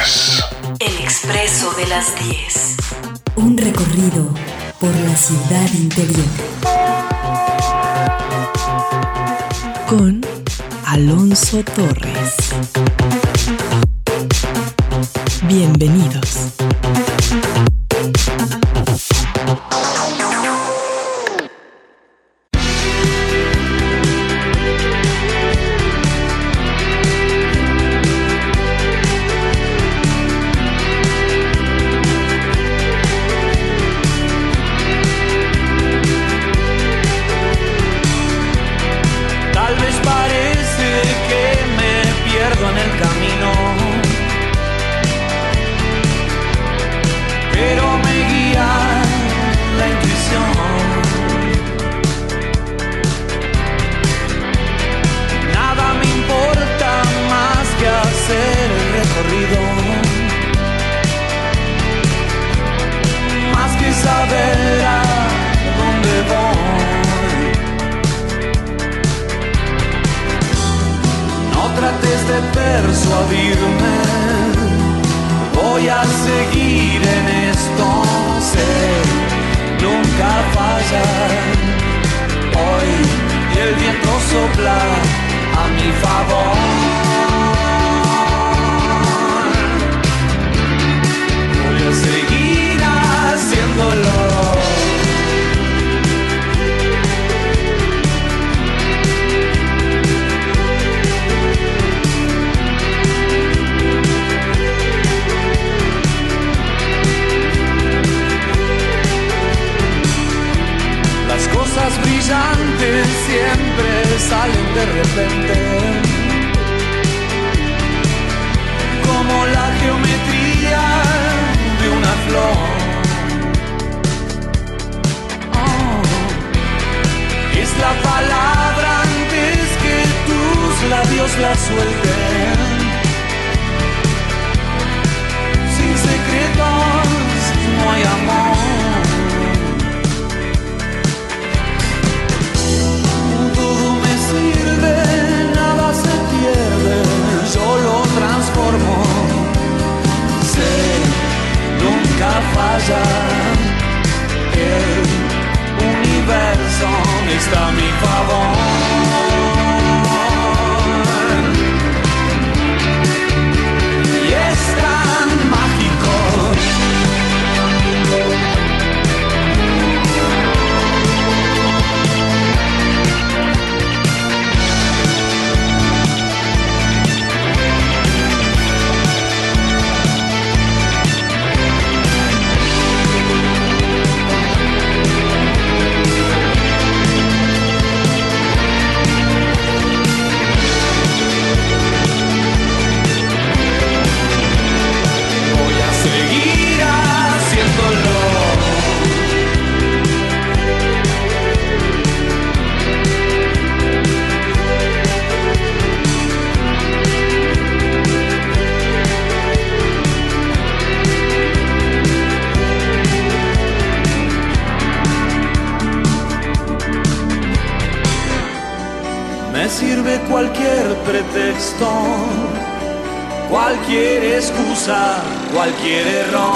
10. El Expreso de las 10. Un recorrido por la ciudad interior. Con Alonso Torres. Bienvenidos. Persuadirme, voy a seguir en esto, sé, nunca fallar. Hoy el viento sopla a mi favor. Voy a seguir haciéndolo. Las cosas brillantes siempre salen de repente, como la geometría de una flor. Es la palabra antes que tus labios la suelten. Sin secretos no hay amor. Nada se pierde, yo lo transformo. Sé, nunca falla. El universo está a mi favor. Y es tan mágico. Sirve cualquier pretexto, cualquier excusa, cualquier error.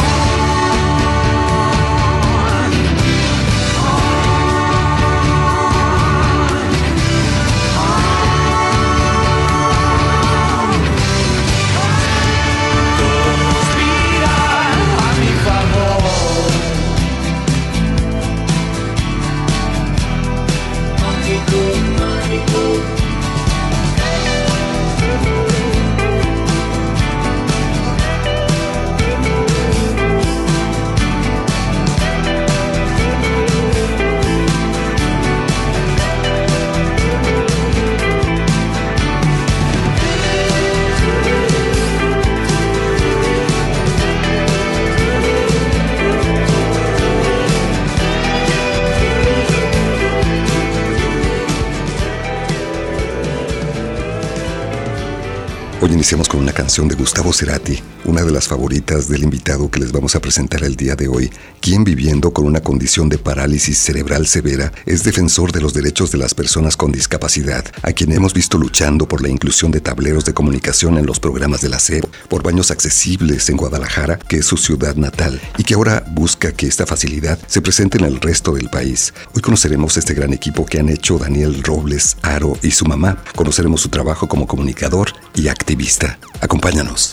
iniciamos con una canción de Gustavo Cerati, una de las favoritas del invitado que les vamos a presentar el día de hoy, quien viviendo con una condición de parálisis cerebral severa es defensor de los derechos de las personas con discapacidad, a quien hemos visto luchando por la inclusión de tableros de comunicación en los programas de la SEP, por baños accesibles en Guadalajara, que es su ciudad natal, y que ahora busca que esta facilidad se presente en el resto del país. Hoy conoceremos este gran equipo que han hecho Daniel Robles Haro y su mamá. Conoceremos su trabajo como comunicador y activista. Acompáñanos.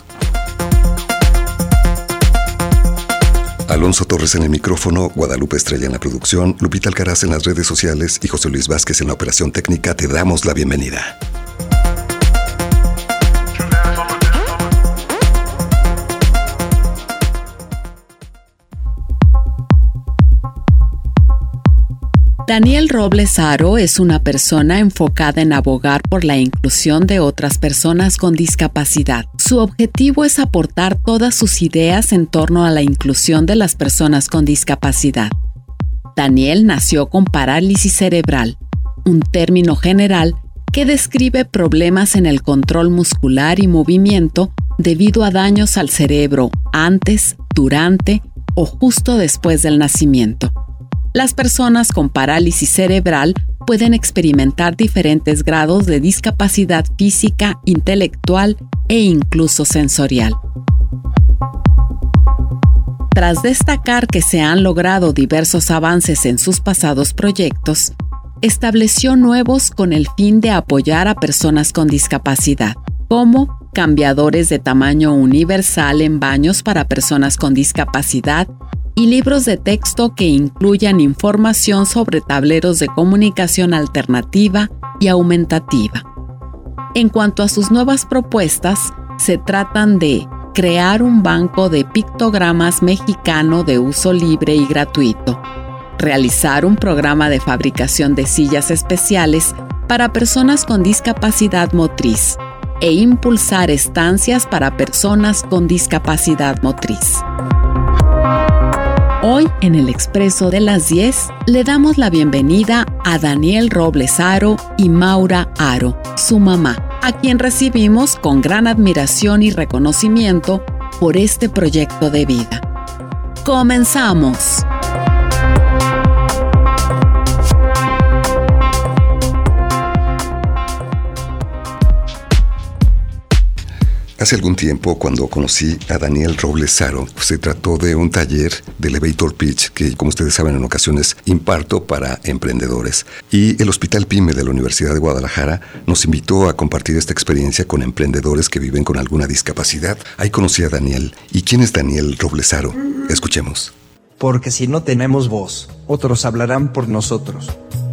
Alonso Torres en el micrófono, Guadalupe Estrella en la producción, Lupita Alcaraz en las redes sociales y José Luis Vázquez en la operación técnica. Te damos la bienvenida. Daniel Robles Haro es una persona enfocada en abogar por la inclusión de otras personas con discapacidad. Su objetivo es aportar todas sus ideas en torno a la inclusión de las personas con discapacidad. Daniel nació con parálisis cerebral, un término general que describe problemas en el control muscular y movimiento debido a daños al cerebro antes, durante o justo después del nacimiento. Las personas con parálisis cerebral pueden experimentar diferentes grados de discapacidad física, intelectual e incluso sensorial. Tras destacar que se han logrado diversos avances en sus pasados proyectos, estableció nuevos con el fin de apoyar a personas con discapacidad, como cambiadores de tamaño universal en baños para personas con discapacidad y libros de texto que incluyan información sobre tableros de comunicación alternativa y aumentativa. En cuanto a sus nuevas propuestas, se tratan de crear un banco de pictogramas mexicano de uso libre y gratuito, realizar un programa de fabricación de sillas especiales para personas con discapacidad motriz e impulsar estancias para personas con discapacidad motriz. Hoy, en el Expreso de las 10, le damos la bienvenida a Daniel Robles Haro y Maura Haro, su mamá, a quien recibimos con gran admiración y reconocimiento por este proyecto de vida. ¡Comenzamos! Hace algún tiempo, cuando conocí a Daniel Robles Haro, se trató de un taller de Elevator Pitch que, como ustedes saben, en ocasiones imparto para emprendedores. Y el Hospital PYME de la Universidad de Guadalajara nos invitó a compartir esta experiencia con emprendedores que viven con alguna discapacidad. Ahí conocí a Daniel. ¿Y quién es Daniel Robles Haro? Escuchemos. Porque si no tenemos voz, otros hablarán por nosotros.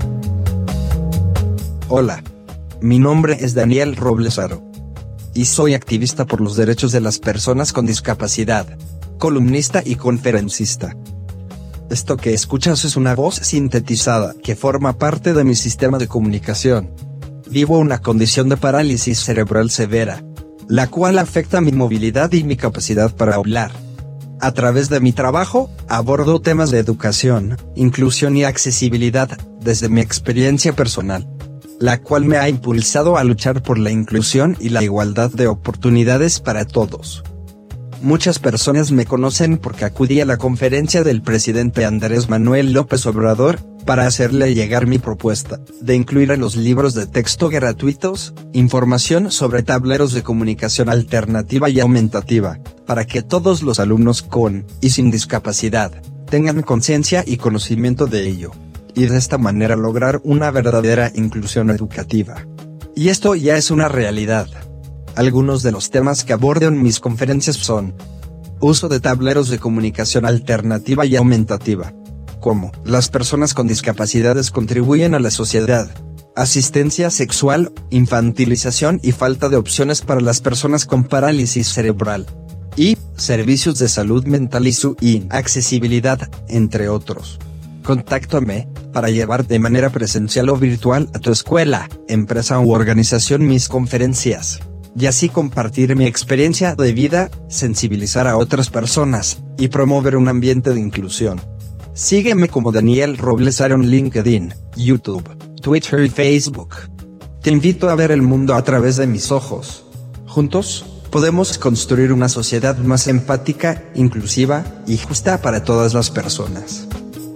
Hola, mi nombre es Daniel Robles Haro y soy activista por los derechos de las personas con discapacidad, columnista y conferencista. Esto que escuchas es una voz sintetizada que forma parte de mi sistema de comunicación. Vivo una condición de parálisis cerebral severa, la cual afecta mi movilidad y mi capacidad para hablar. A través de mi trabajo, abordo temas de educación, inclusión y accesibilidad, desde mi experiencia personal, la cual me ha impulsado a luchar por la inclusión y la igualdad de oportunidades para todos. Muchas personas me conocen porque acudí a la conferencia del presidente Andrés Manuel López Obrador, para hacerle llegar mi propuesta, de incluir en los libros de texto gratuitos, información sobre tableros de comunicación alternativa y aumentativa, para que todos los alumnos con y sin discapacidad, tengan conciencia y conocimiento de ello, y de esta manera lograr una verdadera inclusión educativa. Y esto ya es una realidad. Algunos de los temas que abordo en mis conferencias son: uso de tableros de comunicación alternativa y aumentativa, cómo las personas con discapacidades contribuyen a la sociedad, asistencia sexual, infantilización y falta de opciones para las personas con parálisis cerebral, y servicios de salud mental y su inaccesibilidad, entre otros. Contáctame para llevar de manera presencial o virtual a tu escuela, empresa u organización mis conferencias, y así compartir mi experiencia de vida, sensibilizar a otras personas, y promover un ambiente de inclusión. Sígueme como Daniel Robles Haro en LinkedIn, YouTube, Twitter y Facebook. Te invito a ver el mundo a través de mis ojos. Juntos, podemos construir una sociedad más empática, inclusiva y justa para todas las personas.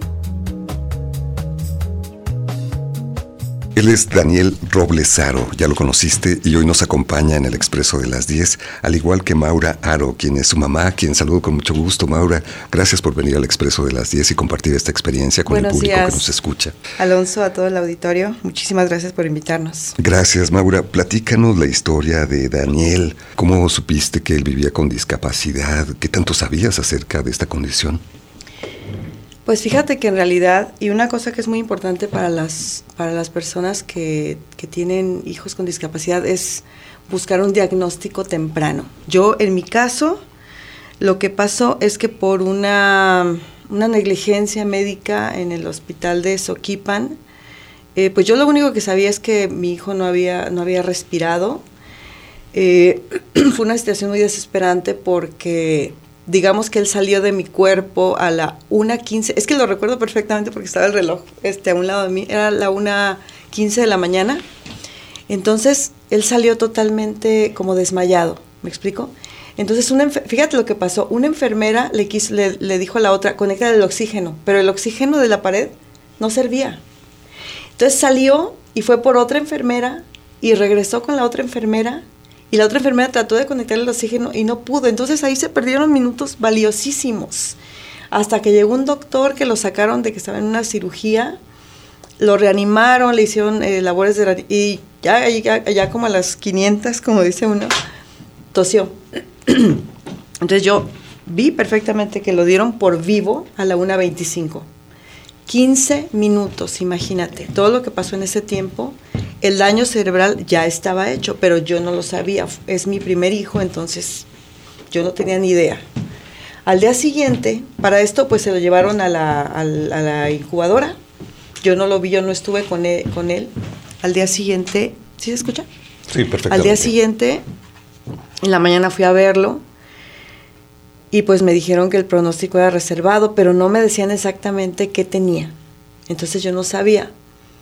Él es Daniel Robles Haro, ya lo conociste, y hoy nos acompaña en el Expreso de las 10, al igual que Maura Haro, quien es su mamá, quien saludo con mucho gusto. Maura, gracias por venir al Expreso de las 10 y compartir esta experiencia con el público que nos escucha. Alonso, a todo el auditorio, muchísimas gracias por invitarnos. Gracias, Maura. Platícanos la historia de Daniel. ¿Cómo supiste que él vivía con discapacidad? ¿Qué tanto sabías acerca de esta condición? Pues fíjate que en realidad, y una cosa que es muy importante para las personas que tienen hijos con discapacidad es buscar un diagnóstico temprano. Yo, en mi caso, lo que pasó es que por una negligencia médica en el hospital de Soquipan, pues yo lo único que sabía es que mi hijo no había respirado. Fue una situación muy desesperante porque digamos que él salió de mi cuerpo a la 1:15, es que lo recuerdo perfectamente porque estaba el reloj a un lado de mí, era la 1:15 de la mañana, entonces él salió totalmente como desmayado, ¿me explico? Entonces, fíjate lo que pasó, una enfermera le dijo a la otra, conecta el oxígeno, pero el oxígeno de la pared no servía. Entonces salió y fue por otra enfermera y regresó con la otra enfermera, y la otra enfermera trató de conectar el oxígeno y no pudo. Entonces ahí se perdieron minutos valiosísimos. Hasta que llegó un doctor que lo sacaron de que estaba en una cirugía, lo reanimaron, le hicieron labores de y ya como a las 500, como dice uno, tosió. Entonces yo vi perfectamente que lo dieron por vivo a la 1:25. 15 minutos, imagínate, todo lo que pasó en ese tiempo. El daño cerebral ya estaba hecho, pero yo no lo sabía. Es mi primer hijo, entonces yo no tenía ni idea. Al día siguiente, para esto, pues se lo llevaron a la incubadora. Yo no lo vi, yo no estuve con él. Al día siguiente, ¿sí se escucha? Sí, perfectamente. Al día siguiente, en la mañana fui a verlo y pues me dijeron que el pronóstico era reservado, pero no me decían exactamente qué tenía. Entonces yo no sabía.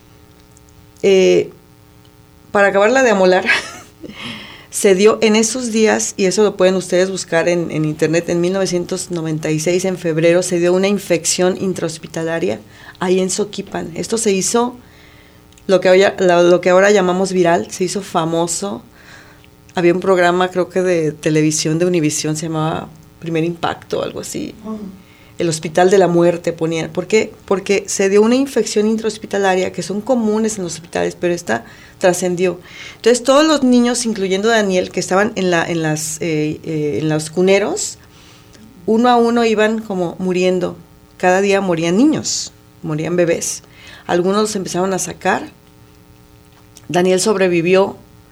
Para acabarla de amolar, se dio en esos días, y eso lo pueden ustedes buscar en internet, en 1996, en febrero, se dio una infección intrahospitalaria ahí en Soquipan. Esto se hizo, lo que ahora llamamos viral, se hizo famoso. Había un programa, creo que de televisión de Univisión, se llamaba Primer Impacto, algo así. El Hospital de la Muerte ponían. ¿Por qué? Porque se dio una infección intrahospitalaria que son comunes en los hospitales, pero esta trascendió. Entonces todos los niños, incluyendo Daniel, que estaban en los cuneros, uno a uno iban como muriendo. Cada día morían niños, morían bebés. Algunos los empezaron a sacar. Daniel sobrevivió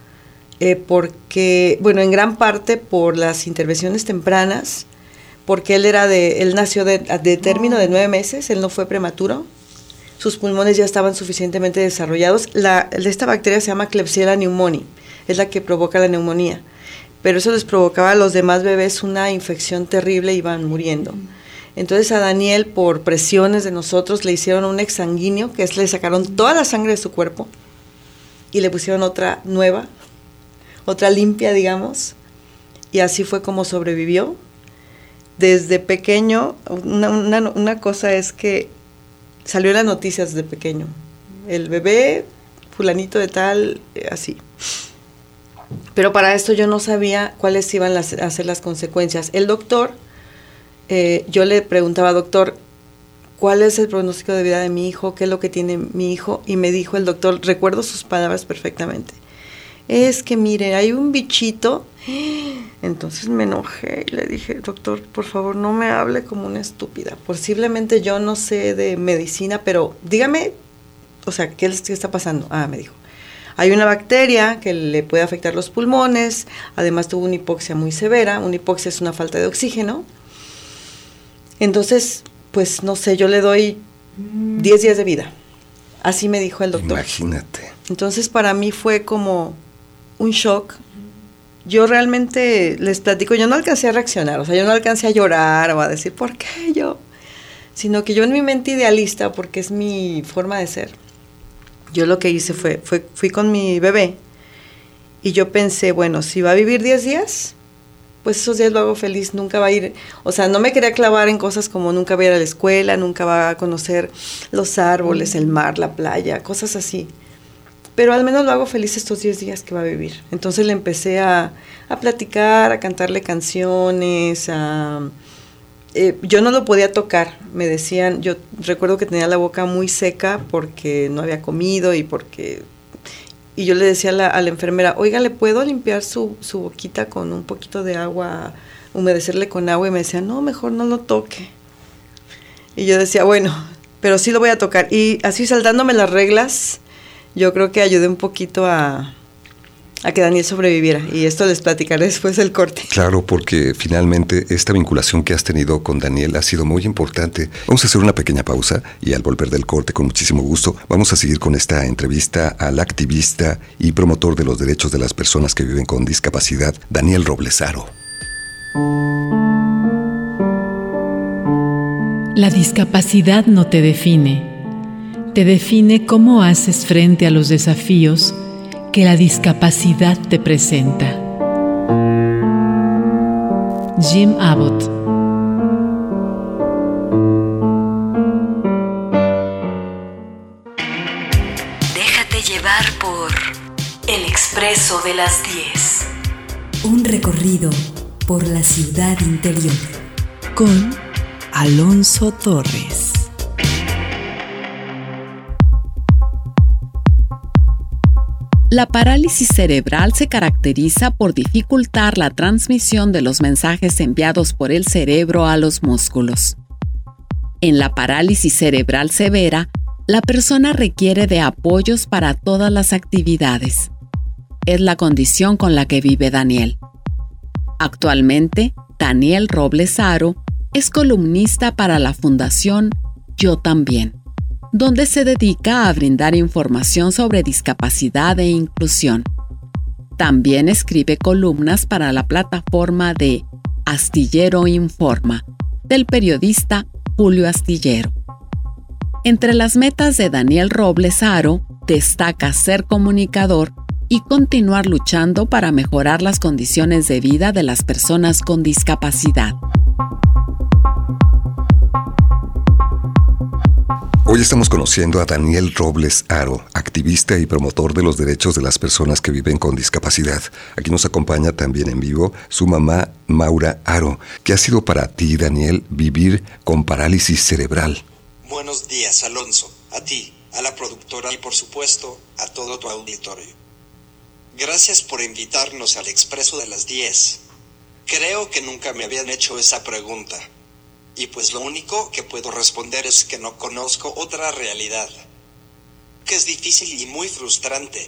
porque, bueno, en gran parte por las intervenciones tempranas, porque él nació de término de 9 meses, él no fue prematuro, sus pulmones ya estaban suficientemente desarrollados. Esta bacteria se llama Klebsiella pneumoniae, es la que provoca la neumonía, pero eso les provocaba a los demás bebés una infección terrible y iban muriendo. Entonces a Daniel, por presiones de nosotros, le hicieron un exsanguíneo, que es le sacaron toda la sangre de su cuerpo y le pusieron otra nueva, otra limpia, digamos, y así fue como sobrevivió. Desde pequeño, una cosa es que salió en las noticias desde pequeño. El bebé, fulanito de tal, así. Pero para esto yo no sabía cuáles iban a ser las consecuencias. El doctor, yo le preguntaba, doctor, ¿cuál es el pronóstico de vida de mi hijo? ¿Qué es lo que tiene mi hijo? Y me dijo el doctor, recuerdo sus palabras perfectamente, es que mire, hay un bichito. Entonces me enojé y le dije, doctor, por favor, no me hable como una estúpida. Posiblemente yo no sé de medicina, pero dígame, o sea, ¿qué está pasando? Me dijo, hay una bacteria que le puede afectar los pulmones, además tuvo una hipoxia muy severa. Una hipoxia es una falta de oxígeno. Entonces, pues no sé, yo le doy 10 días de vida. Así me dijo el doctor. Imagínate. Entonces para mí fue como un shock. Yo realmente, les platico, yo no alcancé a reaccionar, o sea, yo no alcancé a llorar o a decir, ¿por qué yo? Sino que yo en mi mente idealista, porque es mi forma de ser, yo lo que hice fui con mi bebé Y yo pensé, bueno, si va a vivir 10 días, pues esos días lo hago feliz, nunca va a ir, o sea, no me quería clavar en cosas como nunca va a ir a la escuela, nunca va a conocer los árboles, el mar, la playa, cosas así. Pero al menos lo hago feliz estos 10 días que va a vivir. Entonces le empecé a platicar, a cantarle canciones, yo no lo podía tocar, me decían, yo recuerdo que tenía la boca muy seca porque no había comido y yo le decía a la enfermera, oiga, ¿le puedo limpiar su boquita con un poquito de agua, humedecerle con agua? Y me decía, no, mejor no lo toque. Y yo decía, bueno, pero sí lo voy a tocar. Y así saltándome las reglas, yo creo que ayudé un poquito a que Daniel sobreviviera, y esto les platicaré después del corte. Claro, porque finalmente esta vinculación que has tenido con Daniel ha sido muy importante. Vamos a hacer una pequeña pausa y al volver del corte, con muchísimo gusto, vamos a seguir con esta entrevista al activista y promotor de los derechos de las personas que viven con discapacidad, Daniel Robles Haro. La discapacidad no te define cómo haces frente a los desafíos que la discapacidad te presenta. Jim Abbott. Déjate llevar por El Expreso de las 10. Un recorrido por la ciudad interior. Con Alonso Torres. La parálisis cerebral se caracteriza por dificultar la transmisión de los mensajes enviados por el cerebro a los músculos. En la parálisis cerebral severa, la persona requiere de apoyos para todas las actividades. Es la condición con la que vive Daniel. Actualmente, Daniel Robles Haro es columnista para la Fundación Yo También, donde se dedica a brindar información sobre discapacidad e inclusión. También escribe columnas para la plataforma de Astillero Informa, del periodista Julio Astillero. Entre las metas de Daniel Robles Haro destaca ser comunicador y continuar luchando para mejorar las condiciones de vida de las personas con discapacidad. Hoy estamos conociendo a Daniel Robles Haro, activista y promotor de los derechos de las personas que viven con discapacidad. Aquí nos acompaña también en vivo su mamá, Maura Haro. ¿Qué ha sido para ti, Daniel, vivir con parálisis cerebral? Buenos días, Alonso. A ti, a la productora y por supuesto a todo tu auditorio. Gracias por invitarnos al Expreso de las 10. Creo que nunca me habían hecho esa pregunta. Y pues lo único que puedo responder es que no conozco otra realidad. Que es difícil y muy frustrante.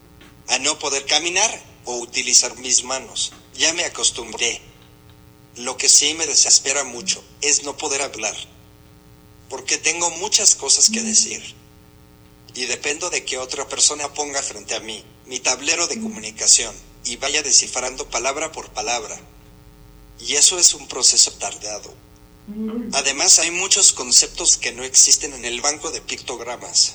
A no poder caminar o utilizar mis manos. Ya me acostumbré. Lo que sí me desespera mucho es no poder hablar. Porque tengo muchas cosas que decir. Y dependo de que otra persona ponga frente a mí mi tablero de comunicación y vaya descifrando palabra por palabra. Y eso es un proceso tardado. Además, hay muchos conceptos que no existen en el banco de pictogramas.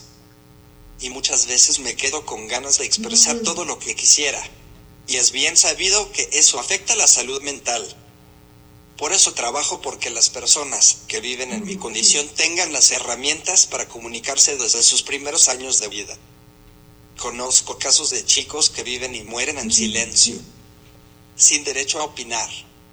Y muchas veces me quedo con ganas de expresar todo lo que quisiera. Y es bien sabido que eso afecta la salud mental. Por eso trabajo porque las personas que viven en mi condición tengan las herramientas para comunicarse desde sus primeros años de vida. Conozco casos de chicos que viven y mueren en silencio, sin derecho a opinar,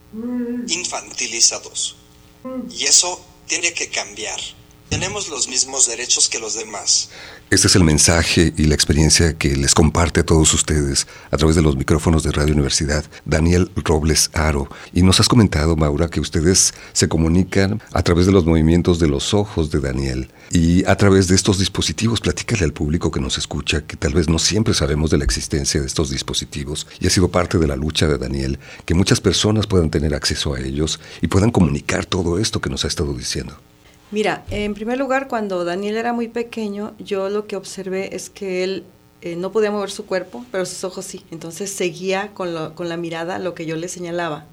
infantilizados. Y eso tiene que cambiar. Tenemos los mismos derechos que los demás. Este es el mensaje y la experiencia que les comparte a todos ustedes a través de los micrófonos de Radio Universidad, Daniel Robles Haro. Y nos has comentado, Maura, que ustedes se comunican a través de los movimientos de los ojos de Daniel y a través de estos dispositivos. Platícale al público que nos escucha que tal vez no siempre sabemos de la existencia de estos dispositivos y ha sido parte de la lucha de Daniel que muchas personas puedan tener acceso a ellos y puedan comunicar todo esto que nos ha estado diciendo. Mira, en primer lugar, cuando Daniel era muy pequeño, yo lo que observé es que él no podía mover su cuerpo, pero sus ojos sí. Entonces seguía con la mirada lo que yo le señalaba.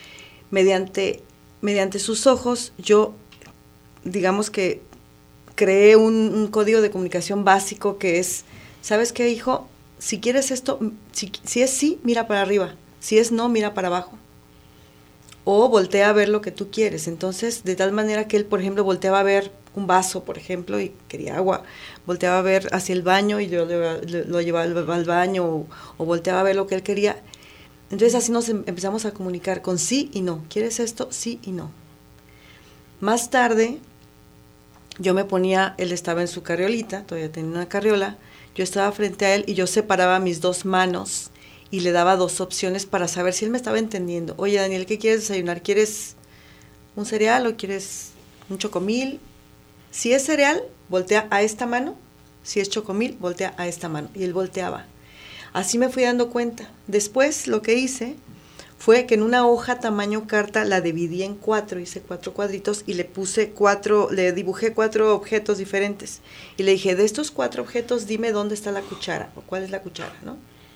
Mediante sus ojos, yo, digamos que creé un código de comunicación básico que es, ¿sabes qué, hijo? si quieres esto, si es sí, mira para arriba, si es no, mira para abajo. O voltea a ver lo que tú quieres. Entonces, de tal manera que él, por ejemplo, volteaba a ver un vaso, por ejemplo, y quería agua. Volteaba a ver hacia el baño y yo lo llevaba al baño, o volteaba a ver lo que él quería. Entonces, así nos empezamos a comunicar con sí y no. ¿Quieres esto? Sí y no. Más tarde, yo me ponía, él estaba en su carriolita, todavía tenía una carriola, yo estaba frente a él y yo separaba mis dos manos y le daba dos opciones para saber si él me estaba entendiendo. Oye, Daniel, ¿qué quieres desayunar? ¿Quieres un cereal o quieres un chocomil? Si es cereal, voltea a esta mano. Si es chocomil, voltea a esta mano. Y él volteaba. Así me fui dando cuenta. Después lo que hice fue que en una hoja tamaño carta la dividí en 4, hice 4 cuadritos y le dibujé 4 objetos diferentes. Y le dije, de estos 4 objetos, dime dónde está la cuchara, o cuál es la cuchara, ¿no?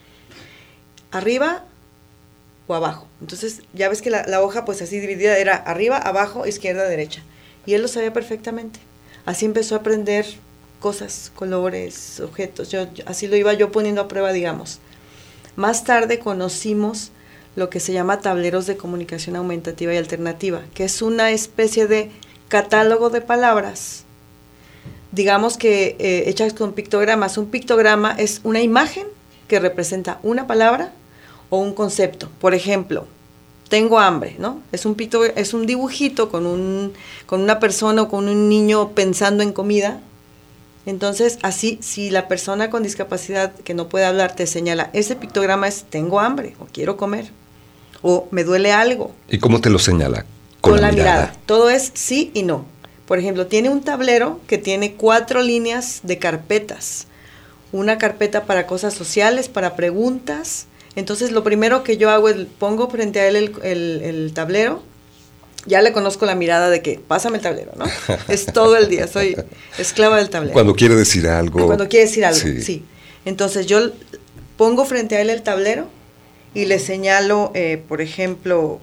Arriba o abajo. Entonces, ya ves que la hoja, pues así dividida, era arriba, abajo, izquierda, derecha. Y él lo sabía perfectamente. Así empezó a aprender cosas, colores, objetos. Así lo iba yo poniendo a prueba, digamos. Más tarde conocimos lo que se llama tableros de comunicación aumentativa y alternativa, que es una especie de catálogo de palabras, digamos que hechas con pictogramas. Un pictograma es una imagen que representa una palabra o un concepto. Por ejemplo, tengo hambre, ¿no? Es un dibujito con una persona o con un niño pensando en comida. Entonces, así, si la persona con discapacidad que no puede hablar te señala, ese pictograma es tengo hambre o quiero comer o me duele algo. ¿Y cómo te lo señala? Con la mirada. Todo es sí y no. Por ejemplo, tiene un tablero que tiene 4 líneas de carpetas. Una carpeta para cosas sociales, para preguntas. Entonces, lo primero que yo hago es pongo frente a él el tablero. Ya le conozco la mirada de que pásame el tablero, ¿no? Es todo el día, soy esclava del tablero. Cuando quiere decir algo. Cuando quiere decir algo, sí. Entonces, yo pongo frente a él el tablero y le señalo, por ejemplo,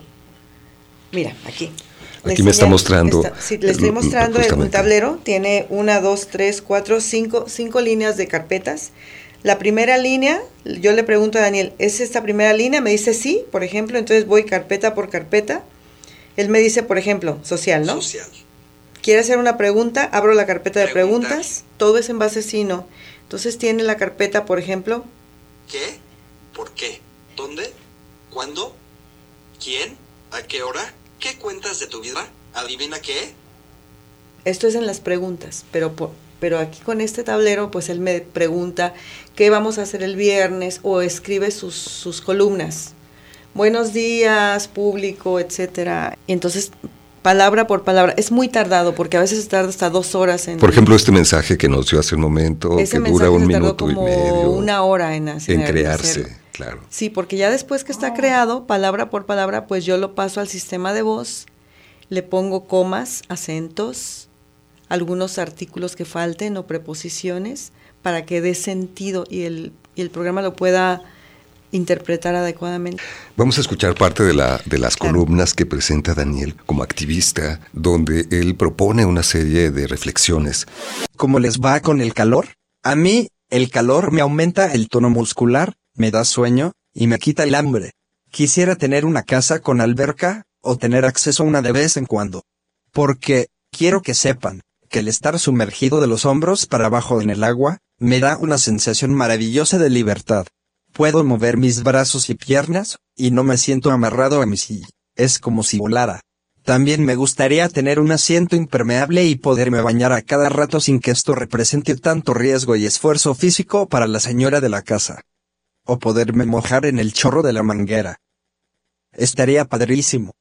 mira, aquí. Aquí me está mostrando. Le estoy mostrando un tablero, tiene 1, 2, 3, 4, 5 líneas de carpetas. La primera línea, yo le pregunto a Daniel, ¿es esta primera línea? Me dice sí, por ejemplo, entonces voy carpeta por carpeta. Él me dice, por ejemplo, social, ¿no? Social. Quiere hacer una pregunta, abro la carpeta de preguntas, todo es en base sí, no. Entonces tiene la carpeta, por ejemplo. ¿Qué? ¿Por qué? ¿Dónde? ¿Cuándo? ¿Quién? ¿A qué hora? ¿Qué cuentas de tu vida? ¿Adivina qué? Esto es en las preguntas, pero aquí con este tablero, pues él me pregunta qué vamos a hacer el viernes o escribe sus columnas. Buenos días, público, etcétera. Y entonces, palabra por palabra, es muy tardado porque a veces tarda hasta 2 horas en... Por ejemplo, este mensaje que nos dio hace un momento, que dura 1 minuto y medio. 1 hora en crearse, claro. Sí, porque ya después que está creado, palabra por palabra, pues yo lo paso al sistema de voz, le pongo comas, acentos, algunos artículos que falten o preposiciones para que dé sentido y el programa lo pueda interpretar adecuadamente. Vamos a escuchar parte de las columnas que presenta Daniel como activista, donde él propone una serie de reflexiones. ¿Cómo les va con el calor? A mí, el calor me aumenta el tono muscular, me da sueño, y me quita el hambre. Quisiera tener una casa con alberca, o tener acceso a una de vez en cuando. Porque, quiero que sepan, que el estar sumergido de los hombros para abajo en el agua, me da una sensación maravillosa de libertad. Puedo mover mis brazos y piernas, y no me siento amarrado a mi silla. Es como si volara. También me gustaría tener un asiento impermeable y poderme bañar a cada rato sin que esto represente tanto riesgo y esfuerzo físico para la señora de la casa. O poderme mojar en el chorro de la manguera. Estaría padrísimo.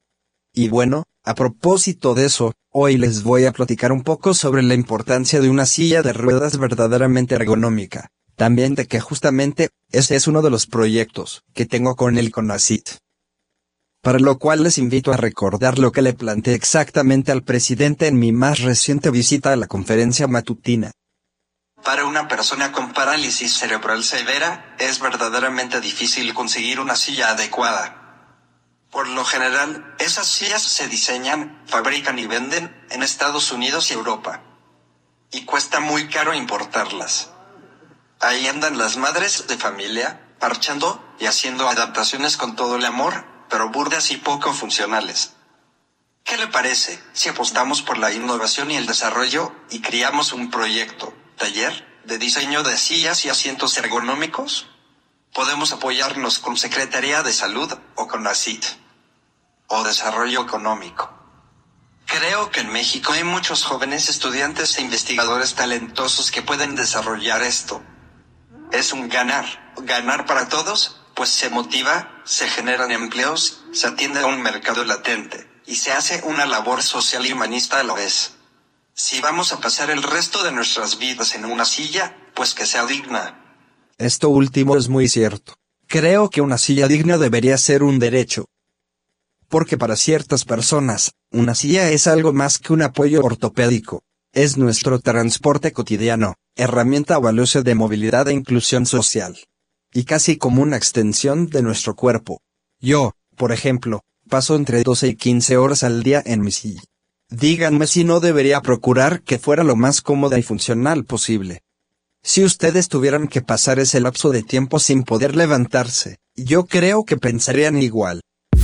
Y bueno, a propósito de eso, hoy les voy a platicar un poco sobre la importancia de una silla de ruedas verdaderamente ergonómica. También de que justamente, ese es uno de los proyectos que tengo con el CONACYT. Para lo cual les invito a recordar lo que le planteé exactamente al presidente en mi más reciente visita a la conferencia matutina. Para una persona con parálisis cerebral severa, es verdaderamente difícil conseguir una silla adecuada. Por lo general, esas sillas se diseñan, fabrican y venden en Estados Unidos y Europa. Y cuesta muy caro importarlas. Ahí andan las madres de familia, parchando y haciendo adaptaciones con todo el amor, pero burdas y poco funcionales. ¿Qué le parece si apostamos por la innovación y el desarrollo y creamos un proyecto, taller, de diseño de sillas y asientos ergonómicos? Podemos apoyarnos con Secretaría de Salud o con CONACYT o Desarrollo Económico. Creo que en México hay muchos jóvenes estudiantes e investigadores talentosos que pueden desarrollar esto. Es un ganar para todos, pues se motiva, se generan empleos, se atiende a un mercado latente y se hace una labor social y humanista a la vez. Si vamos a pasar el resto de nuestras vidas en una silla, pues que sea digna. Esto último es muy cierto. Creo que una silla digna debería ser un derecho. Porque para ciertas personas, una silla es algo más que un apoyo ortopédico. Es nuestro transporte cotidiano, herramienta valiosa de movilidad e inclusión social. Y casi como una extensión de nuestro cuerpo. Yo, por ejemplo, paso entre 12 y 15 horas al día en mi silla. Díganme si no debería procurar que fuera lo más cómoda y funcional posible. Si ustedes tuvieran que pasar ese lapso de tiempo sin poder levantarse, yo creo que pensarían igual.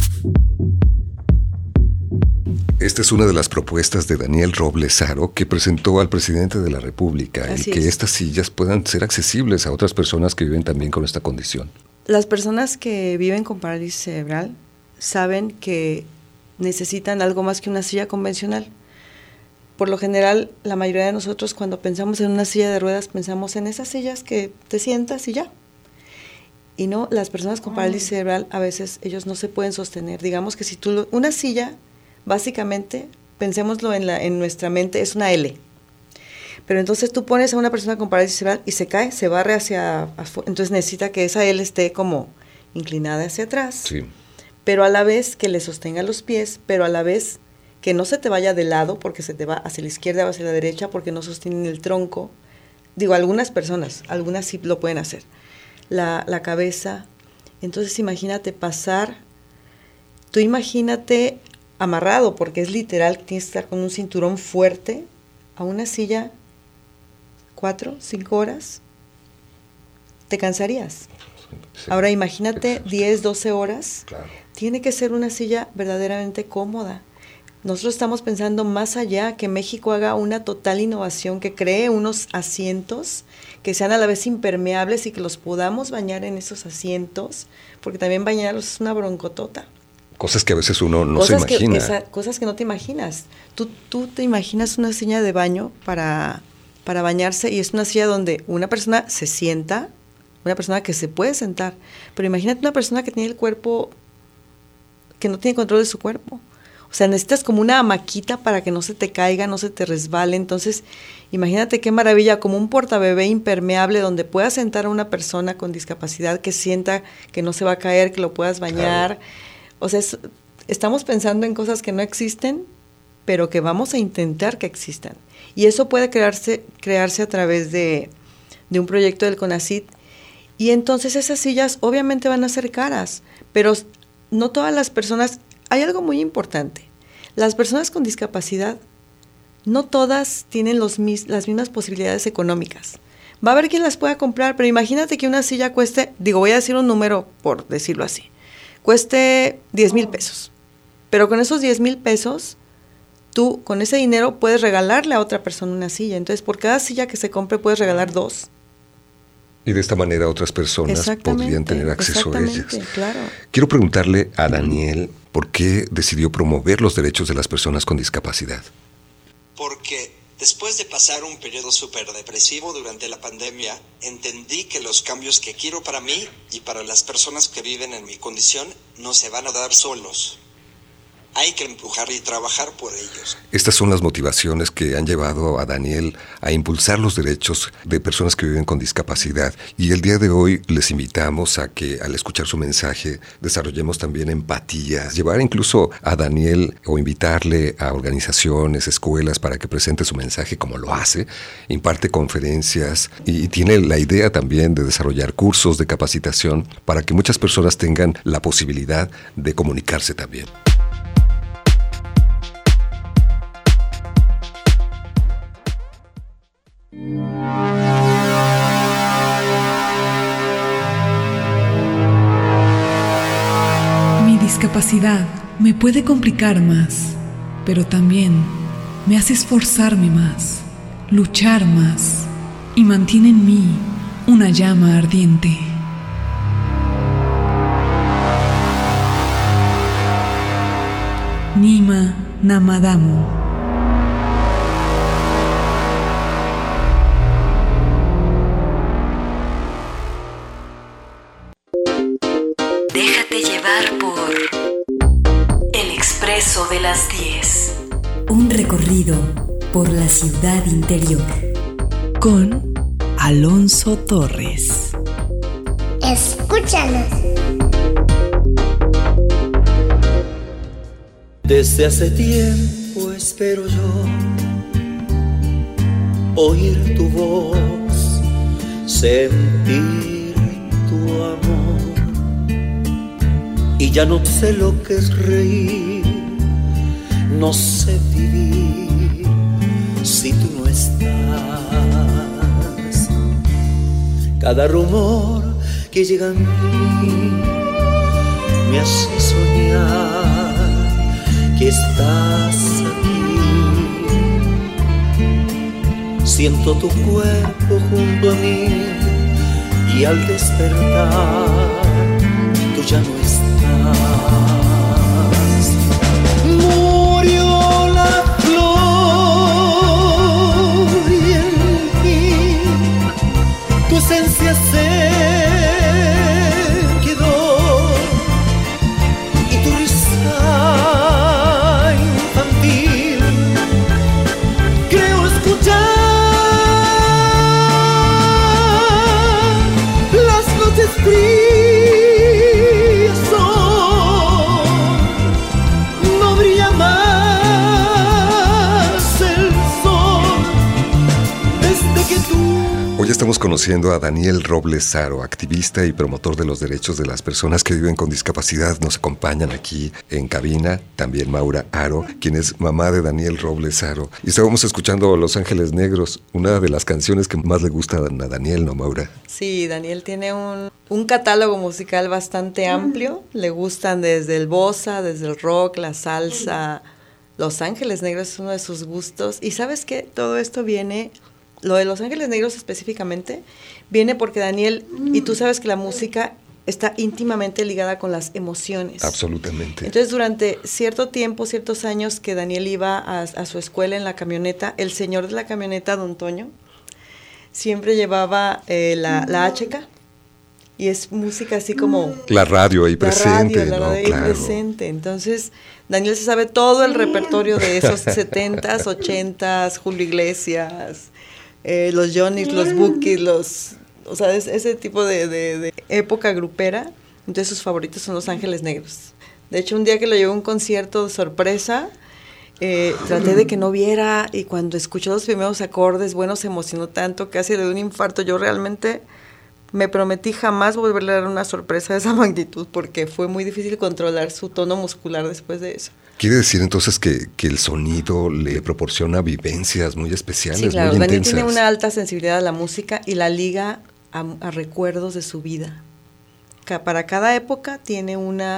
Esta es una de las propuestas de Daniel Robles Haro que presentó al presidente de la República. Así y que es. estas sillas puedan ser accesibles a otras personas que viven también con esta condición. Las personas que viven con parálisis cerebral saben que necesitan algo más que una silla convencional. Por lo general, la mayoría de nosotros cuando pensamos en una silla de ruedas pensamos en esas sillas que te sientas y ya. Y no, las personas con parálisis cerebral a veces ellos no se pueden sostener. Digamos que si tú una silla, básicamente, pensémoslo en nuestra mente, es una L. Pero entonces tú pones a una persona con parálisis cerebral y se cae, se barre hacia afuera. Entonces necesita que esa L esté como inclinada hacia atrás. Sí. Pero a la vez que le sostenga los pies, pero a la vez que no se te vaya de lado, porque se te va hacia la izquierda o hacia la derecha, porque no sostienen el tronco. Digo, algunas personas, algunas sí lo pueden hacer. La cabeza. Entonces imagínate pasar, tú imagínate amarrado, porque es literal, tienes que estar con un cinturón fuerte, a una silla 4, 5 horas, te cansarías. Sí. Ahora imagínate 10, 12 horas, Claro. Tiene que ser una silla verdaderamente cómoda. Nosotros estamos pensando más allá, que México haga una total innovación, que cree unos asientos que sean a la vez impermeables y que los podamos bañar en esos asientos, porque también bañarlos es una broncotota. Cosas que a veces uno no se imagina. Cosas que no te imaginas. Tú te imaginas una silla de baño para bañarse y es una silla donde una persona se sienta, una persona que se puede sentar, pero imagínate una persona que tiene el cuerpo, que no tiene control de su cuerpo. O sea, necesitas como una hamaquita para que no se te caiga, no se te resbale. Entonces, imagínate qué maravilla, como un portabebé impermeable donde puedas sentar a una persona con discapacidad que sienta que no se va a caer, que lo puedas bañar. Claro. O sea, estamos pensando en cosas que no existen, pero que vamos a intentar que existan. Y eso puede crearse a través de un proyecto del CONACYT. Y entonces esas sillas obviamente van a ser caras, pero no todas las personas. Hay algo muy importante. Las personas con discapacidad, no todas tienen las mismas posibilidades económicas. Va a haber quien las pueda comprar, pero imagínate que una silla cueste, voy a decir un número por decirlo así, cueste 10,000 pesos. Pero con esos 10,000 pesos, tú con ese dinero puedes regalarle a otra persona una silla. Entonces, por cada silla que se compre puedes regalar 2. Y de esta manera otras personas podrían tener acceso a ellas. Claro. Quiero preguntarle a Daniel por qué decidió promover los derechos de las personas con discapacidad. Porque después de pasar un periodo súper depresivo durante la pandemia, entendí que los cambios que quiero para mí y para las personas que viven en mi condición no se van a dar solos. Hay que empujar y trabajar por ellos. Estas son las motivaciones que han llevado a Daniel a impulsar los derechos de personas que viven con discapacidad. Y el día de hoy les invitamos a que al escuchar su mensaje desarrollemos también empatía, llevar incluso a Daniel o invitarle a organizaciones, escuelas para que presente su mensaje como lo hace, imparte conferencias y tiene la idea también de desarrollar cursos de capacitación para que muchas personas tengan la posibilidad de comunicarse también. discapacidad me puede complicar más, pero también me hace esforzarme más, luchar más y mantiene en mí una llama ardiente. Nima Namadamu. Déjate llevar por El Expreso de las 10. Un recorrido por la ciudad interior. Con Alonso Torres. Escúchanos. Desde hace tiempo espero yo oír tu voz, sentir tu amor. Y ya no sé lo que es reír, no sé vivir si tú no estás. Cada rumor que llega a mí me hace soñar que estás aquí. Siento tu cuerpo junto a mí y al despertar tú ya no estás. Murió la flor y en mí tu esencia se quedó y tu risa infantil creo escuchar las noches frías. Hoy estamos conociendo a Daniel Robles Haro, activista y promotor de los derechos de las personas que viven con discapacidad. Nos acompañan aquí en cabina también Maura Haro, quien es mamá de Daniel Robles Haro. Y estábamos escuchando Los Ángeles Negros, una de las canciones que más le gusta a Daniel, ¿no, Maura? Sí, Daniel tiene un catálogo musical bastante amplio. Le gustan desde el bossa, desde el rock, la salsa. Los Ángeles Negros es uno de sus gustos. Y ¿sabes qué? Todo esto viene... Lo de Los Ángeles Negros específicamente viene porque Daniel, y tú sabes que la música está íntimamente ligada con las emociones. Absolutamente. Entonces, durante cierto tiempo, ciertos años que Daniel iba a su escuela en la camioneta, el señor de la camioneta, don Toño, siempre llevaba la HK, y es música así como... La radio ahí presente. La radio ahí presente. Entonces, Daniel se sabe todo el repertorio de esos 70s, 80s, Julio Iglesias... los Johnnys, los Bookies, o sea, ese tipo de época grupera. Entonces sus favoritos son Los Ángeles Negros. De hecho, un día que lo llevé a un concierto de sorpresa, traté de que no viera, y cuando escuchó los primeros acordes, bueno, se emocionó tanto, casi le dio un infarto. Yo realmente me prometí jamás volverle a dar una sorpresa de esa magnitud, porque fue muy difícil controlar su tono muscular después de eso. Quiere decir entonces que el sonido le proporciona vivencias muy especiales, sí, claro, muy intensas. Daniel tiene una alta sensibilidad a la música y la liga a recuerdos de su vida. Para cada época tiene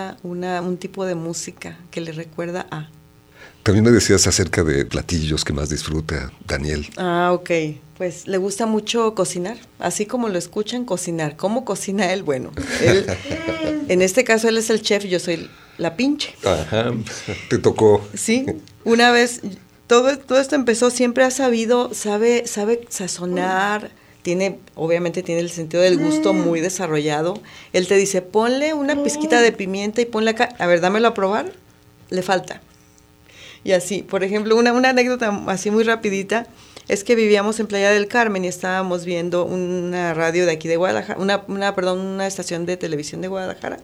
un tipo de música que le recuerda a... También me decías acerca de platillos que más disfruta Daniel. Ah, ok. Pues le gusta mucho cocinar, así como lo escuchan, cocinar. ¿Cómo cocina él? Bueno, él, en este caso él es el chef, yo soy la pinche. Ajá, te tocó. Sí, una vez, todo esto empezó, siempre sabe sazonar, obviamente tiene el sentido del gusto muy desarrollado. Él te dice, ponle una pizquita de pimienta y ponle acá, a ver, dámelo a probar, le falta. Y así, por ejemplo, una anécdota así muy rapidita, es que vivíamos en Playa del Carmen y estábamos viendo una radio de aquí de Guadalajara, una estación de televisión de Guadalajara.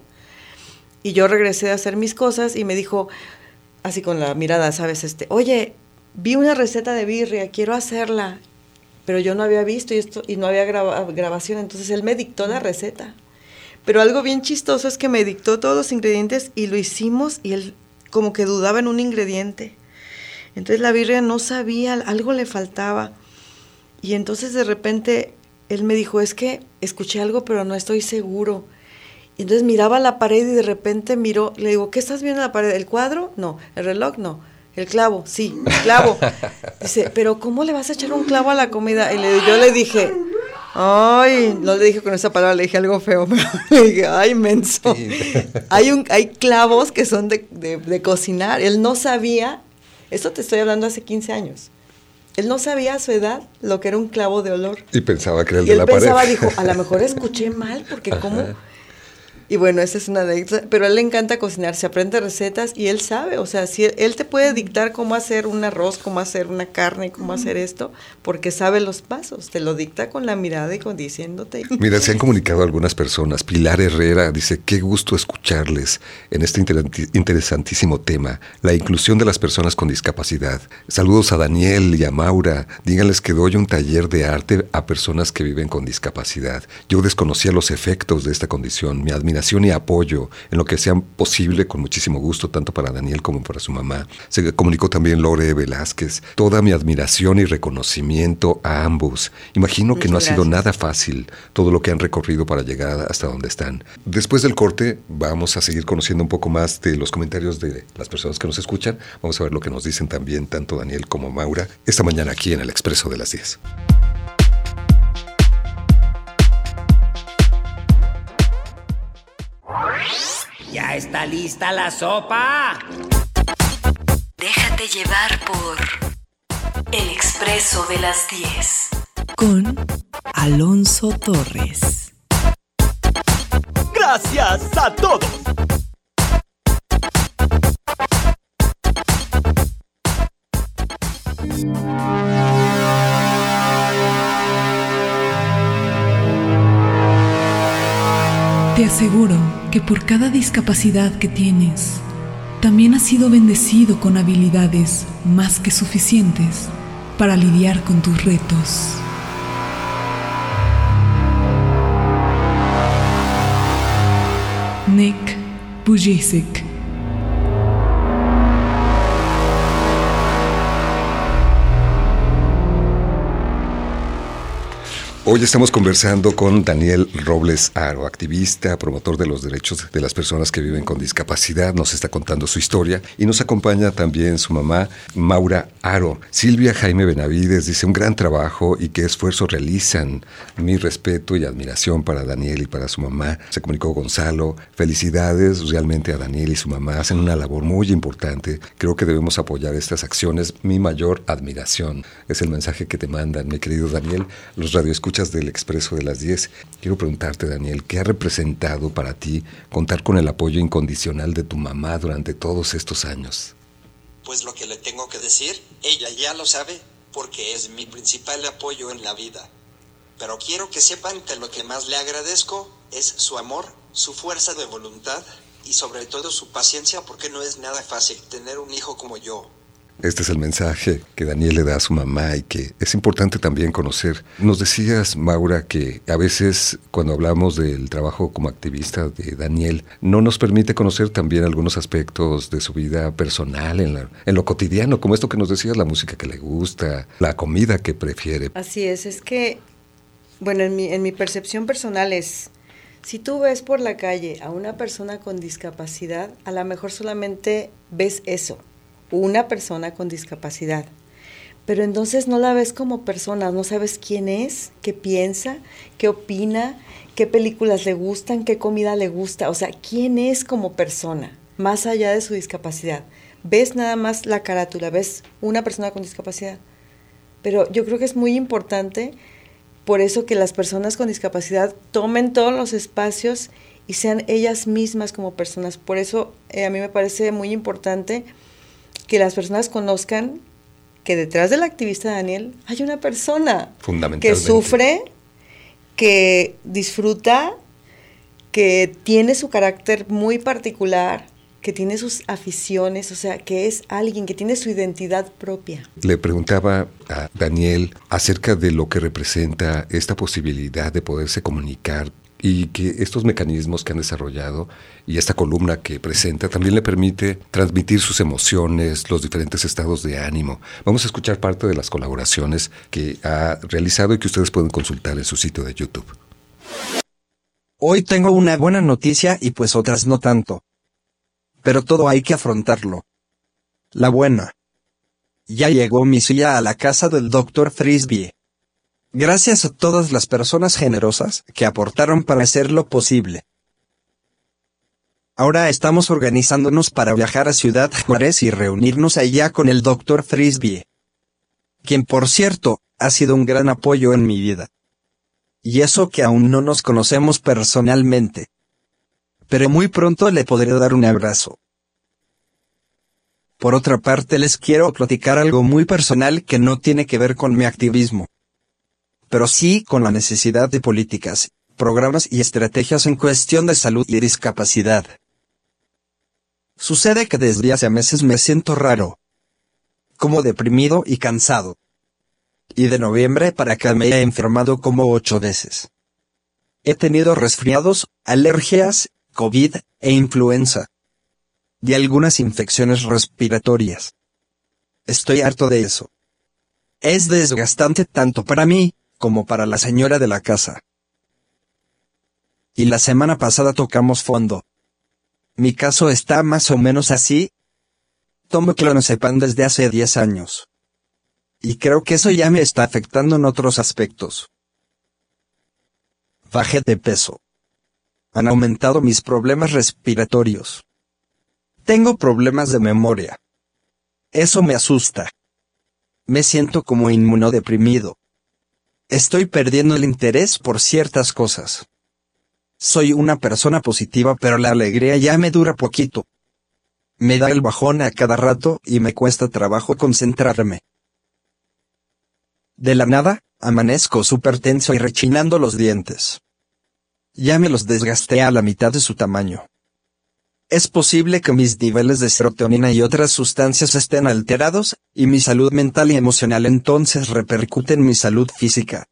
Y yo regresé a hacer mis cosas y me dijo, así con la mirada, ¿sabes? Oye, vi una receta de birria, quiero hacerla, pero yo no había visto y no había grabación, entonces él me dictó la receta. Pero algo bien chistoso es que me dictó todos los ingredientes y lo hicimos, y él como que dudaba en un ingrediente. Entonces la birria no sabía, algo le faltaba. Y entonces de repente él me dijo, es que escuché algo pero no estoy seguro. Y entonces miraba la pared y de repente miró, le digo, ¿qué estás viendo en la pared? ¿El cuadro? No. ¿El reloj? No. ¿El clavo? Sí, el clavo. Dice, ¿pero cómo le vas a echar un clavo a la comida? Y yo le dije, ay, no le dije con esa palabra, le dije algo feo, pero le dije, ay, menso. Sí. Hay clavos que son de cocinar. Él no sabía, esto te estoy hablando hace 15 años. Él no sabía a su edad lo que era un clavo de olor. Y pensaba que era el de la pared. Y él pensaba, dijo, a lo mejor escuché mal, porque cómo... Y bueno, esa es una anécdota, pero a él le encanta cocinar, se aprende recetas y él sabe, o sea, si él te puede dictar cómo hacer un arroz, cómo hacer una carne, cómo hacer esto, porque sabe los pasos, te lo dicta con la mirada y diciéndote. Mira, se han comunicado algunas personas. Pilar Herrera dice, qué gusto escucharles en este interesantísimo tema, la inclusión de las personas con discapacidad. Saludos a Daniel y a Maura, díganles que doy un taller de arte a personas que viven con discapacidad. Yo desconocía los efectos de esta condición, mi admiración y apoyo en lo que sea posible, con muchísimo gusto, tanto para Daniel como para su mamá. Se comunicó también Lore Velázquez. Toda mi admiración y reconocimiento a ambos. Imagino que no ha sido nada fácil todo lo que han recorrido para llegar hasta donde están. Después del corte vamos a seguir conociendo un poco más de los comentarios de las personas que nos escuchan. Vamos a ver lo que nos dicen también tanto Daniel como Maura esta mañana aquí en el Expreso de las 10. ¡Ya está lista la sopa! Déjate llevar por El Expreso de las 10. Con Alonso Torres. ¡Gracias a todos! Te aseguro que por cada discapacidad que tienes, también has sido bendecido con habilidades más que suficientes para lidiar con tus retos. Nick Vujicic. Hoy estamos conversando con Daniel Robles Haro, activista, promotor de los derechos de las personas que viven con discapacidad. Nos está contando su historia y nos acompaña también su mamá, Maura Haro. Silvia Jaime Benavides dice, un gran trabajo y qué esfuerzo realizan. Mi respeto y admiración para Daniel y para su mamá. Se comunicó Gonzalo. Felicidades realmente a Daniel y su mamá. Hacen una labor muy importante. Creo que debemos apoyar estas acciones. Mi mayor admiración. Es el mensaje que te mandan, mi querido Daniel. Los radioescuchas del Expreso de las 10. Quiero preguntarte, Daniel, ¿qué ha representado para ti contar con el apoyo incondicional de tu mamá durante todos estos años? Pues lo que le tengo que decir, ella ya lo sabe, porque es mi principal apoyo en la vida. Pero quiero que sepan que lo que más le agradezco es su amor, su fuerza de voluntad y sobre todo su paciencia, porque no es nada fácil tener un hijo como yo. Este es el mensaje que Daniel le da a su mamá y que es importante también conocer. Nos decías, Maura, que a veces cuando hablamos del trabajo como activista de Daniel, no nos permite conocer también algunos aspectos de su vida personal, en lo cotidiano, como esto que nos decías, la música que le gusta, la comida que prefiere. Así es que, bueno, en mi percepción personal es, si tú ves por la calle a una persona con discapacidad, a lo mejor solamente ves eso. Una persona con discapacidad, pero entonces no la ves como persona, no sabes quién es, qué piensa, qué opina, qué películas le gustan, qué comida le gusta, o sea, quién es como persona, más allá de su discapacidad. Ves nada más la carátula, ves una persona con discapacidad, pero yo creo que es muy importante, por eso que las personas con discapacidad tomen todos los espacios y sean ellas mismas como personas. Por eso a mí me parece muy importante que las personas conozcan que detrás del activista Daniel hay una persona que sufre, que disfruta, que tiene su carácter muy particular, que tiene sus aficiones, o sea, que es alguien que tiene su identidad propia. Le preguntaba a Daniel acerca de lo que representa esta posibilidad de poderse comunicar y que estos mecanismos que han desarrollado y esta columna que presenta también le permite transmitir sus emociones, los diferentes estados de ánimo. Vamos a escuchar parte de las colaboraciones que ha realizado y que ustedes pueden consultar en su sitio de YouTube. Hoy tengo una buena noticia y pues otras no tanto. Pero todo hay que afrontarlo. La buena. Ya llegó mi silla a la casa del Dr. Frisbee. Gracias a todas las personas generosas que aportaron para hacerlo posible. Ahora estamos organizándonos para viajar a Ciudad Juárez y reunirnos allá con el Dr. Frisbee, quien por cierto, ha sido un gran apoyo en mi vida. Y eso que aún no nos conocemos personalmente. Pero muy pronto le podré dar un abrazo. Por otra parte, les quiero platicar algo muy personal que no tiene que ver con mi activismo, pero sí con la necesidad de políticas, programas y estrategias en cuestión de salud y discapacidad. Sucede que desde hace meses me siento raro, como deprimido y cansado. Y de noviembre para acá me he enfermado como 8 veces. He tenido resfriados, alergias, COVID e influenza. Y algunas infecciones respiratorias. Estoy harto de eso. Es desgastante tanto para mí, como para la señora de la casa. Y la semana pasada tocamos fondo. Mi caso está más o menos así. Tomo clonazepam desde hace 10 años. Y creo que eso ya me está afectando en otros aspectos. Bajé de peso. Han aumentado mis problemas respiratorios. Tengo problemas de memoria. Eso me asusta. Me siento como inmunodeprimido. Estoy perdiendo el interés por ciertas cosas. Soy una persona positiva, pero la alegría ya me dura poquito. Me da el bajón a cada rato y me cuesta trabajo concentrarme. De la nada, amanezco súper tenso y rechinando los dientes. Ya me los desgasté a la mitad de su tamaño. Es posible que mis niveles de serotonina y otras sustancias estén alterados, y mi salud mental y emocional entonces repercute en mi salud física.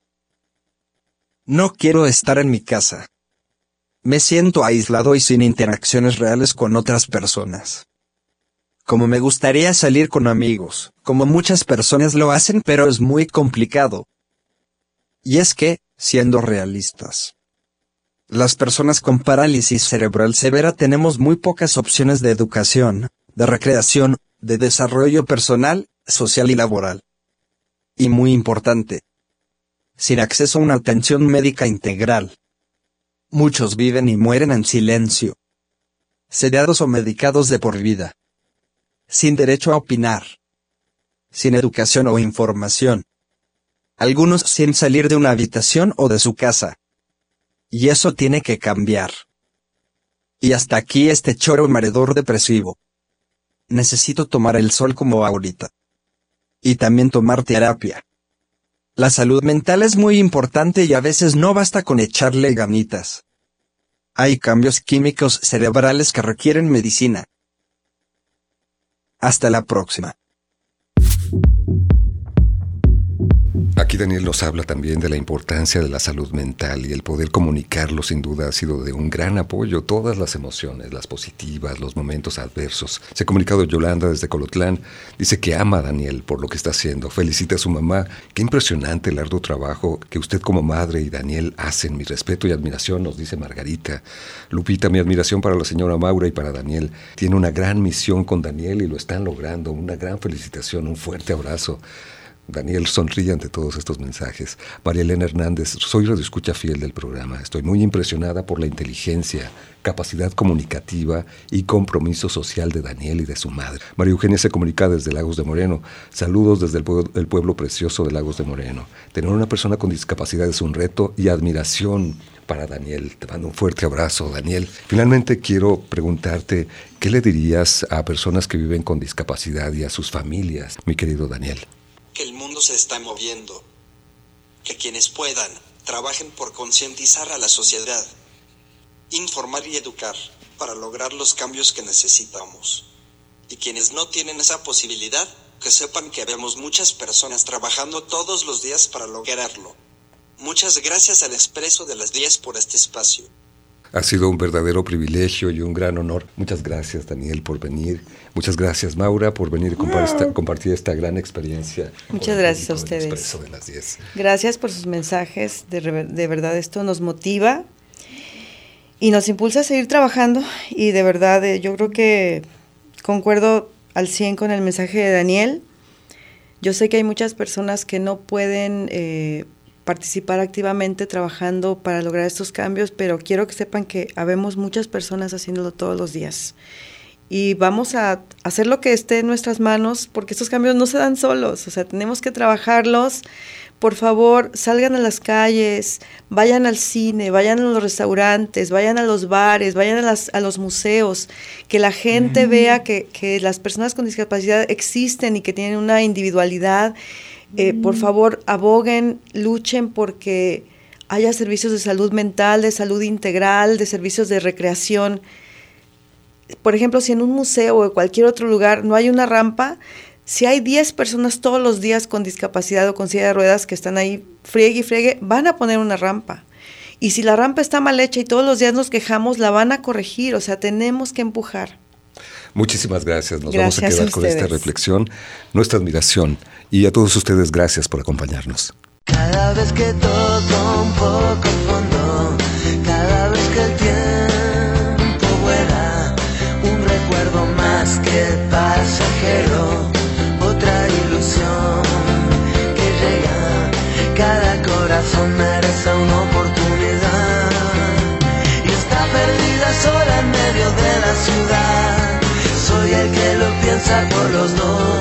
No quiero estar en mi casa. Me siento aislado y sin interacciones reales con otras personas. Como me gustaría salir con amigos, como muchas personas lo hacen, pero es muy complicado. Y es que, siendo realistas, las personas con parálisis cerebral severa tenemos muy pocas opciones de educación, de recreación, de desarrollo personal, social y laboral. Y muy importante, sin acceso a una atención médica integral. Muchos viven y mueren en silencio, sedados o medicados de por vida, sin derecho a opinar, sin educación o información. Algunos sin salir de una habitación o de su casa. Y eso tiene que cambiar. Y hasta aquí este choro mareador depresivo. Necesito tomar el sol como ahorita. Y también tomar terapia. La salud mental es muy importante y a veces no basta con echarle ganitas. Hay cambios químicos cerebrales que requieren medicina. Hasta la próxima. Aquí Daniel nos habla también de la importancia de la salud mental y el poder comunicarlo sin duda ha sido de un gran apoyo. Todas las emociones, las positivas, los momentos adversos. Se ha comunicado Yolanda desde Colotlán. Dice que ama a Daniel por lo que está haciendo. Felicita a su mamá. Qué impresionante el arduo trabajo que usted como madre y Daniel hacen. Mi respeto y admiración, nos dice Margarita. Lupita, mi admiración para la señora Maura y para Daniel. Tiene una gran misión con Daniel y lo están logrando. Una gran felicitación, un fuerte abrazo. Daniel sonríe ante todos estos mensajes. María Elena Hernández, soy radioescucha fiel del programa. Estoy muy impresionada por la inteligencia, capacidad comunicativa y compromiso social de Daniel y de su madre. María Eugenia se comunica desde Lagos de Moreno. Saludos desde el pueblo precioso de Lagos de Moreno. Tener una persona con discapacidad es un reto y admiración para Daniel. Te mando un fuerte abrazo, Daniel. Finalmente quiero preguntarte, ¿qué le dirías a personas que viven con discapacidad y a sus familias, mi querido Daniel? Que el mundo se está moviendo, que quienes puedan, trabajen por concientizar a la sociedad, informar y educar para lograr los cambios que necesitamos. Y quienes no tienen esa posibilidad, que sepan que vemos muchas personas trabajando todos los días para lograrlo. Muchas gracias al Expreso de las 10 por este espacio. Ha sido un verdadero privilegio y un gran honor. Muchas gracias, Daniel, por venir. Muchas gracias, Maura, por venir y compartir esta gran experiencia. Muchas gracias a ustedes. Expreso de las 10. Gracias por sus mensajes. De verdad, esto nos motiva y nos impulsa a seguir trabajando. Y de verdad, yo creo que concuerdo al 100 con el mensaje de Daniel. Yo sé que hay muchas personas que no pueden participar activamente trabajando para lograr estos cambios, pero quiero que sepan que habemos muchas personas haciéndolo todos los días. Y vamos a hacer lo que esté en nuestras manos, porque estos cambios no se dan solos, o sea, tenemos que trabajarlos. Por favor, salgan a las calles, vayan al cine, vayan a los restaurantes, vayan a los bares, vayan a los museos, que la gente vea que las personas con discapacidad existen y que tienen una individualidad. Por favor, aboguen, luchen porque haya servicios de salud mental, de salud integral, de servicios de recreación. Por ejemplo, si en un museo o en cualquier otro lugar no hay una rampa, si hay 10 personas todos los días con discapacidad o con silla de ruedas que están ahí friegue y friegue, van a poner una rampa. Y si la rampa está mal hecha y todos los días nos quejamos, la van a corregir. O sea, tenemos que empujar. Muchísimas gracias. Nos vamos a quedar con esta reflexión, nuestra admiración. Y a todos ustedes, gracias por acompañarnos. Cada vez que toco un poco fondo, cada vez que el tiempo vuela, un recuerdo más que pasajero, otra ilusión que llega. Cada corazón merece una oportunidad y está perdida sola en medio de la ciudad. Soy el que lo piensa por los dos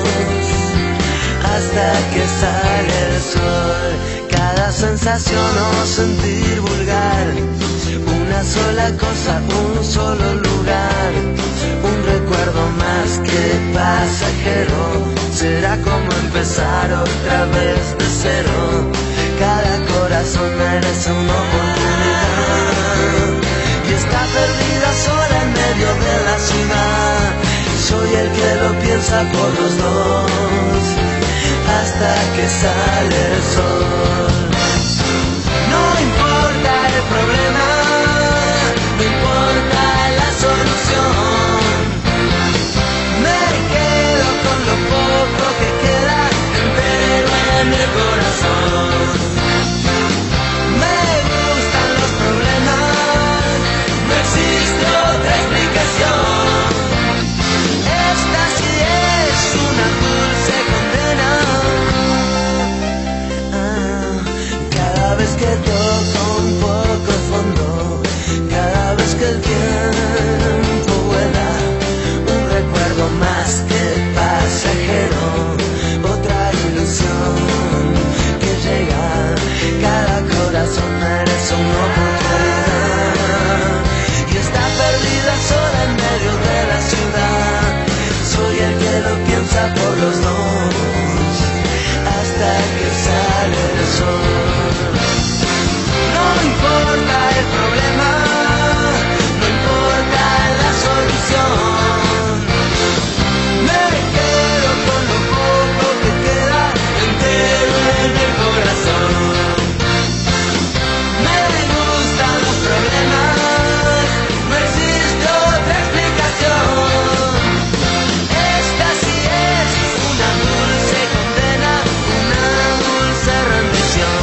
hasta que sale el sol. Cada sensación o sentir vulgar, una sola cosa, un solo lugar, un recuerdo más que pasajero. Será como empezar otra vez de cero. Cada corazón merece una oportunidad y está perdida sola en medio de la ciudad. Soy el que lo piensa por los dos hasta que sale el sol. No importa el problema, no importa la solución. Me quedo con lo poco que queda entero en el corazón. Me gustan los problemas, no existe otra explicación. Esta sí es una dulce condena. Cada vez que toco un poco fondo, cada vez que el tiempo vuela, un recuerdo más que pasajero, otra ilusión que llega. Cada corazón merece una oportunidad y está perdida sola en medio de la ciudad. Soy el que lo piensa por los dos hasta que sale el sol. No importa el problema, no importa la solución. Me quedo con lo poco que queda entero en el corazón. Me gustan los problemas, no existe otra explicación. Esta sí es una dulce condena, una dulce rendición.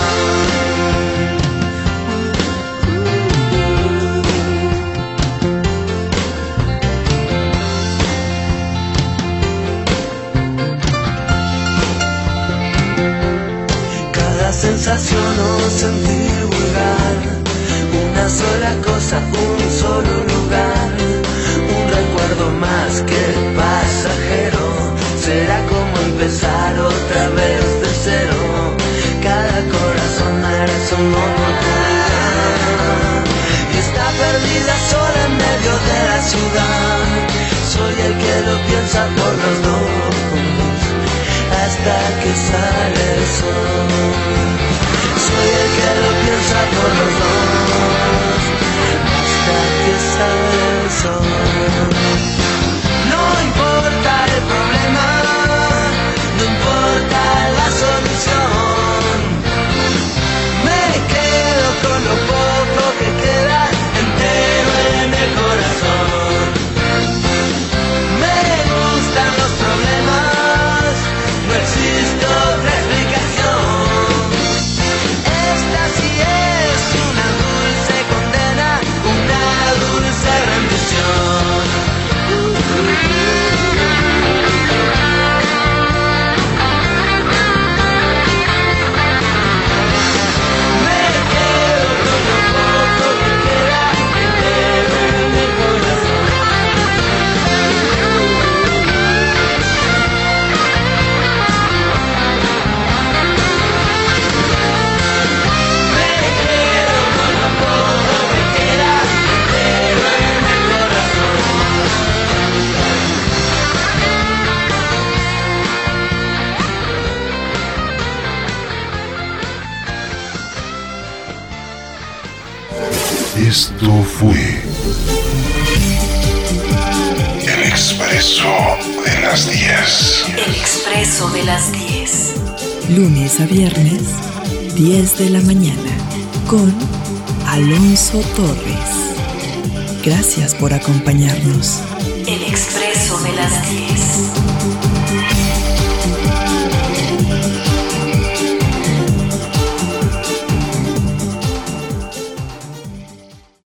Cada sensación o sentir vulgar, una sola cosa, un solo lugar, un recuerdo más que pasajero. Será como empezar otra vez de cero. Cada corazón merece una oportunidad y está perdida sola en medio de la ciudad. Soy el que lo piensa por los dos hasta que sale el sol. Soy el que lo piensa por los dos hasta que sale el sol. No importa el problema, no importa la solución. Me quedo con lo poco que queda entero en el corazón. Me gustan los problemas, no existe otra explicación. Esta sí es una dulce condena, una Esto fue El Expreso de las 10. El Expreso de las 10. Lunes a viernes, 10 de la mañana, con Alonso Torres. Gracias por acompañarnos. El Expreso de las 10.